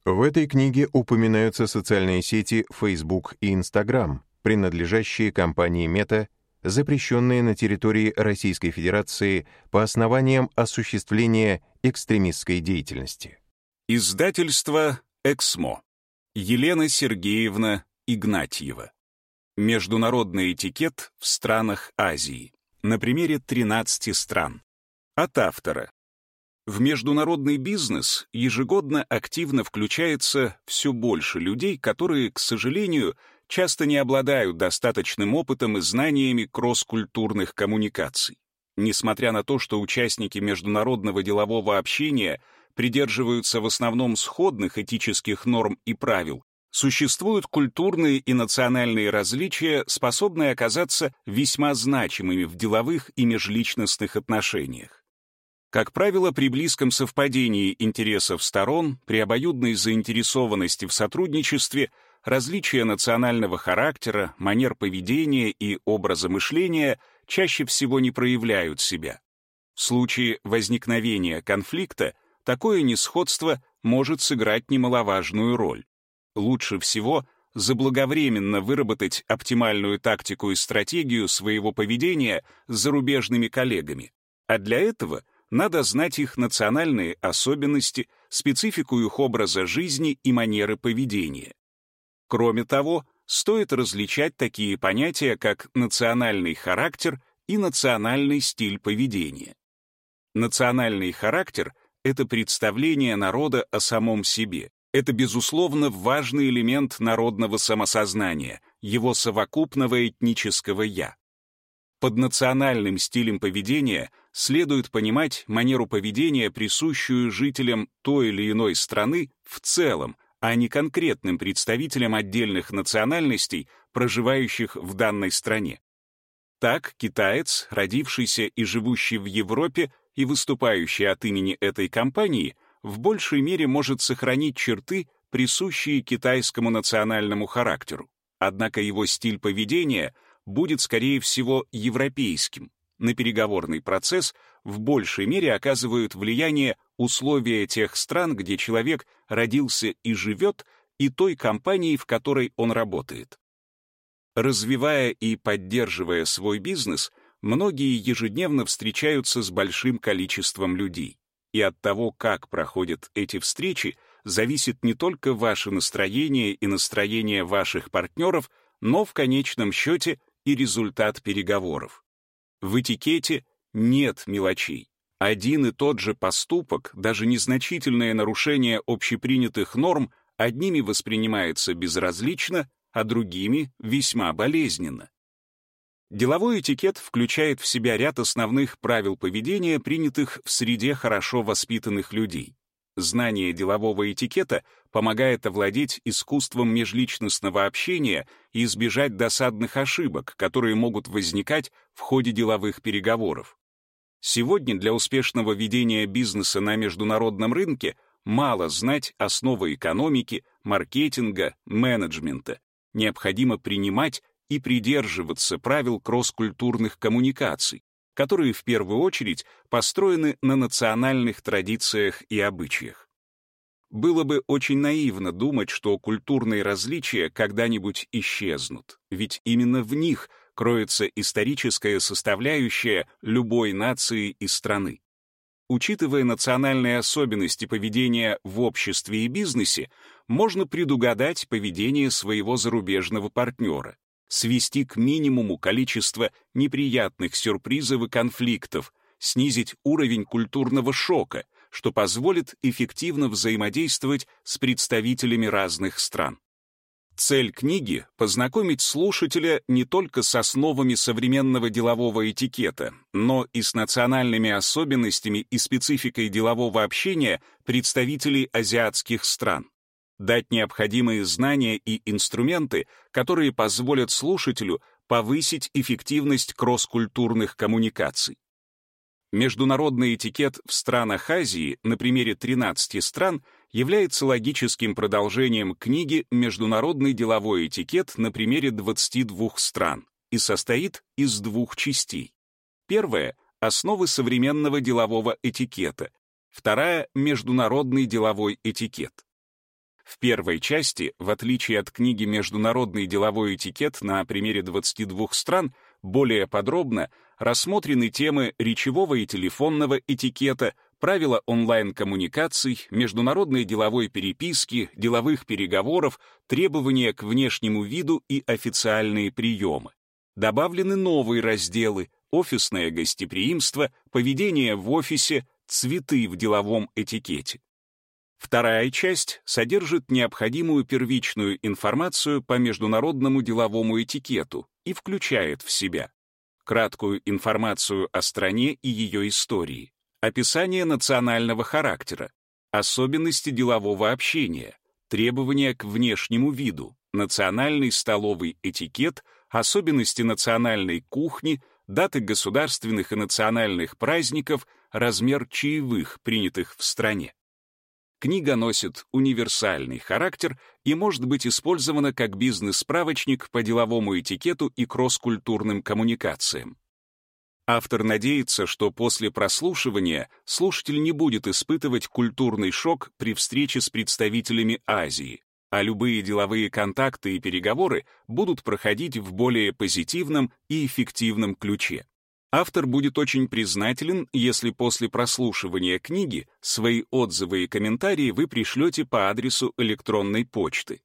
В этой книге упоминаются социальные сети Facebook и Instagram, принадлежащие компании Meta, запрещенные на территории Российской Федерации по основаниям осуществления экстремистской деятельности. Издательство «Эксмо». Елена Сергеевна Игнатьева. Международный этикет в странах Азии. На примере 13 стран. От автора. В международный бизнес ежегодно активно включается все больше людей, которые, к сожалению, часто не обладают достаточным опытом и знаниями кросс-культурных коммуникаций. Несмотря на то, что участники международного делового общения придерживаются в основном сходных этических норм и правил, существуют культурные и национальные различия, способные оказаться весьма значимыми в деловых и межличностных отношениях. Как правило, при близком совпадении интересов сторон, при обоюдной заинтересованности в сотрудничестве, различия национального характера, манер поведения и образа мышления чаще всего не проявляют себя. В случае возникновения конфликта такое несходство может сыграть немаловажную роль. Лучше всего заблаговременно выработать оптимальную тактику и стратегию своего поведения с зарубежными коллегами, а для этого надо знать их национальные особенности, специфику их образа жизни и манеры поведения. Кроме того, стоит различать такие понятия, как национальный характер и национальный стиль поведения. Национальный характер — это представление народа о самом себе. Это, безусловно, важный элемент народного самосознания, его совокупного этнического «я». Под национальным стилем поведения следует понимать манеру поведения, присущую жителям той или иной страны в целом, а не конкретным представителям отдельных национальностей, проживающих в данной стране. Так, китаец, родившийся и живущий в Европе и выступающий от имени этой компании, в большей мере может сохранить черты, присущие китайскому национальному характеру. Однако его стиль поведения будет, скорее всего, европейским. На переговорный процесс в большей мере оказывают влияние условия тех стран, где человек родился и живет, и той компании, в которой он работает. Развивая и поддерживая свой бизнес, многие ежедневно встречаются с большим количеством людей. И от того, как проходят эти встречи, зависит не только ваше настроение и настроение ваших партнеров, но в конечном счете и результат переговоров. В этикете нет мелочей. Один и тот же поступок, даже незначительное нарушение общепринятых норм, одними воспринимается безразлично, а другими весьма болезненно. Деловой этикет включает в себя ряд основных правил поведения, принятых в среде хорошо воспитанных людей. Знание делового этикета помогает овладеть искусством межличностного общения и избежать досадных ошибок, которые могут возникать в ходе деловых переговоров. Сегодня для успешного ведения бизнеса на международном рынке мало знать основы экономики, маркетинга, менеджмента. Необходимо принимать и придерживаться правил кросс-культурных коммуникаций, которые в первую очередь построены на национальных традициях и обычаях. Было бы очень наивно думать, что культурные различия когда-нибудь исчезнут, ведь именно в них кроется историческая составляющая любой нации и страны. Учитывая национальные особенности поведения в обществе и бизнесе, можно предугадать поведение своего зарубежного партнера, свести к минимуму количество неприятных сюрпризов и конфликтов, снизить уровень культурного шока, что позволит эффективно взаимодействовать с представителями разных стран. Цель книги — познакомить слушателя не только с основами современного делового этикета, но и с национальными особенностями и спецификой делового общения представителей азиатских стран. Дать необходимые знания и инструменты, которые позволят слушателю повысить эффективность кросс-культурных коммуникаций. Международный этикет в странах Азии на примере 13 стран является логическим продолжением книги «Международный деловой этикет» на примере 22 стран и состоит из двух частей. Первая — основы современного делового этикета, вторая — международный деловой этикет. В первой части, в отличие от книги «Международный деловой этикет» на примере 22 стран, более подробно рассмотрены темы речевого и телефонного этикета, правила онлайн-коммуникаций, международной деловой переписки, деловых переговоров, требования к внешнему виду и официальные приемы. Добавлены новые разделы: офисное гостеприимство, поведение в офисе, цветы в деловом этикете. Вторая часть содержит необходимую первичную информацию по международному деловому этикету и включает в себя краткую информацию о стране и ее истории, описание национального характера, особенности делового общения, требования к внешнему виду, национальный столовый этикет, особенности национальной кухни, даты государственных и национальных праздников, размер чаевых, принятых в стране. Книга носит универсальный характер и может быть использована как бизнес-справочник по деловому этикету и кросс-культурным коммуникациям. Автор надеется, что после прослушивания слушатель не будет испытывать культурный шок при встрече с представителями Азии, а любые деловые контакты и переговоры будут проходить в более позитивном и эффективном ключе. Автор будет очень признателен, если после прослушивания книги свои отзывы и комментарии вы пришлете по адресу электронной почты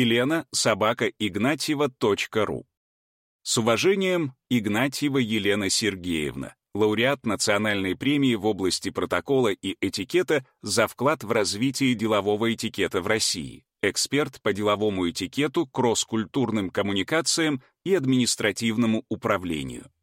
elena@ignatьева.ру. С уважением, Игнатьева Елена Сергеевна, лауреат Национальной премии в области протокола и этикета за вклад в развитие делового этикета в России, эксперт по деловому этикету, кросс-культурным коммуникациям и административному управлению.